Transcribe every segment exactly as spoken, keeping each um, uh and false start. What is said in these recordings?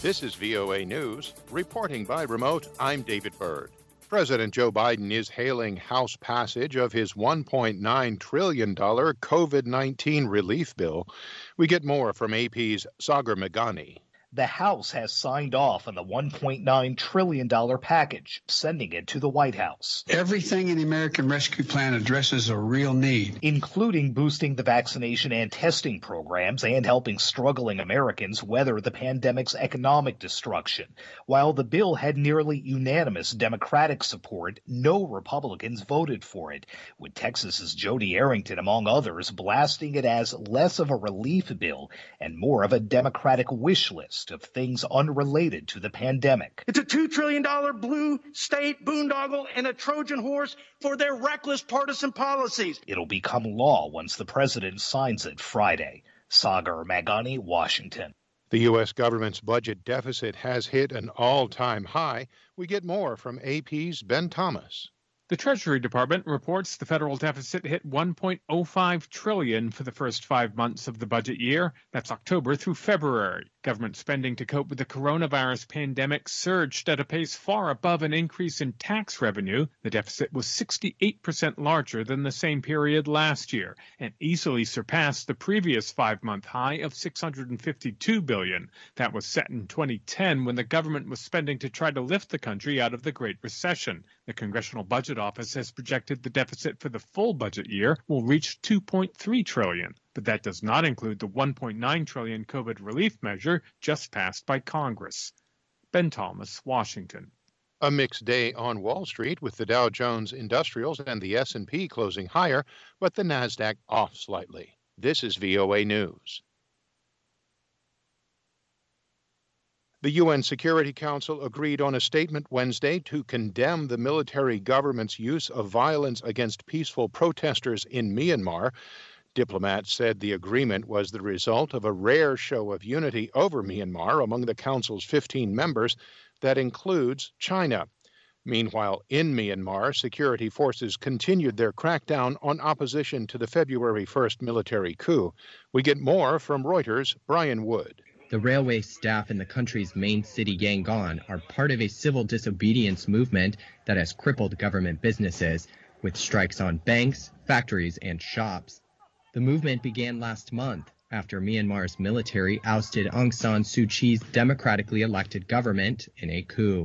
This is V O A News. Reporting by remote, I'm David Byrd. President Joe Biden is hailing House passage of his one point nine trillion dollars COVID nineteen relief bill. We get more from A P's Sagar Meghani. The House has signed off on the one point nine trillion dollars package, sending it to the White House. Everything in the American Rescue Plan addresses a real need, including boosting the vaccination and testing programs and helping struggling Americans weather the pandemic's economic destruction. While the bill had nearly unanimous Democratic support, no Republicans voted for it, with Texas's Jody Arrington, among others, blasting it as less of a relief bill and more of a Democratic wish list of things unrelated to the pandemic. It's a two trillion dollars blue state boondoggle and a Trojan horse for their reckless partisan policies. It'll become law once the president signs it Friday. Sagar Meghani, Washington. The U S government's budget deficit has hit an all-time high. We get more from A P's Ben Thomas. The Treasury Department reports the federal deficit hit one point oh five trillion dollars for the first five months of the budget year. That's October through February. Government spending to cope with the coronavirus pandemic surged at a pace far above an increase in tax revenue. The deficit was sixty-eight percent larger than the same period last year and easily surpassed the previous five-month high of six hundred fifty-two billion dollars. That was set in twenty ten when the government was spending to try to lift the country out of the Great Recession. The Congressional Budget Office has projected the deficit for the full budget year will reach two point three trillion dollars. But that does not include the one point nine trillion dollars COVID relief measure just passed by Congress. Ben Thomas, Washington. A mixed day on Wall Street with the Dow Jones Industrials and the S and P closing higher, but the Nasdaq off slightly. This is V O A News. The U N Security Council agreed on a statement Wednesday to condemn the military government's use of violence against peaceful protesters in Myanmar. Diplomats said the agreement was the result of a rare show of unity over Myanmar among the Council's fifteen members that includes China. Meanwhile, in Myanmar, security forces continued their crackdown on opposition to the February first military coup. We get more from Reuters' Brian Wood. The railway staff in the country's main city, Yangon, are part of a civil disobedience movement that has crippled government businesses, with strikes on banks, factories, and shops. The movement began last month after Myanmar's military ousted Aung San Suu Kyi's democratically elected government in a coup.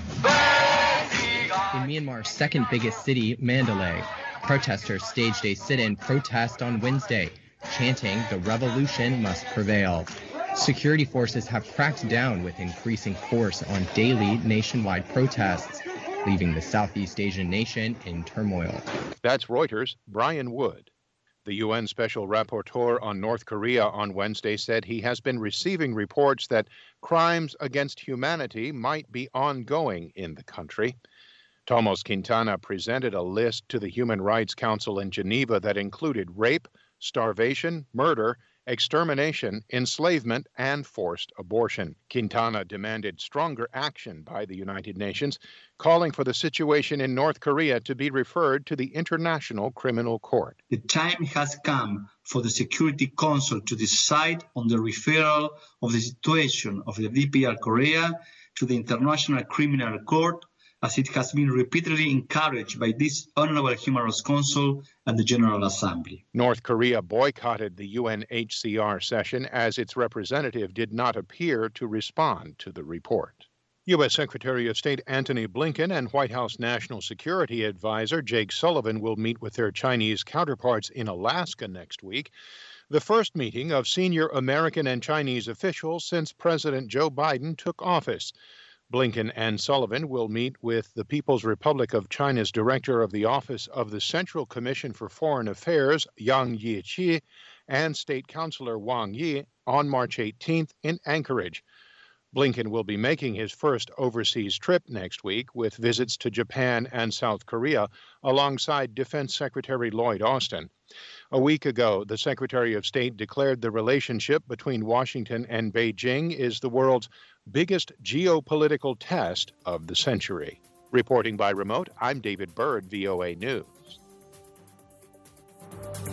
In Myanmar's second biggest city, Mandalay, protesters staged a sit-in protest on Wednesday, chanting the revolution must prevail. Security forces have cracked down with increasing force on daily nationwide protests, leaving the Southeast Asian nation in turmoil. That's Reuters' Brian Wood. The U N Special Rapporteur on North Korea on Wednesday said he has been receiving reports that crimes against humanity might be ongoing in the country. Tomás Quintana presented a list to the Human Rights Council in Geneva that included rape, starvation, murder, extermination, enslavement, and forced abortion. Quintana demanded stronger action by the United Nations, calling for the situation in North Korea to be referred to the International Criminal Court. The time has come for the Security Council to decide on the referral of the situation of the D P R Korea to the International Criminal Court, as it has been repeatedly encouraged by this Honorable Human Rights Council and the General Assembly. North Korea boycotted the U N H C R session as its representative did not appear to respond to the report. U S Secretary of State Antony Blinken and White House National Security Advisor Jake Sullivan will meet with their Chinese counterparts in Alaska next week, the first meeting of senior American and Chinese officials since President Joe Biden took office. Blinken and Sullivan will meet with the People's Republic of China's Director of the Office of the Central Commission for Foreign Affairs, Yang Jiechi, and State Councilor Wang Yi on March eighteenth in Anchorage. Blinken will be making his first overseas trip next week with visits to Japan and South Korea alongside Defense Secretary Lloyd Austin. A week ago, the Secretary of State declared the relationship between Washington and Beijing is the world's biggest geopolitical test of the century. Reporting by remote, I'm David Byrd, V O A News.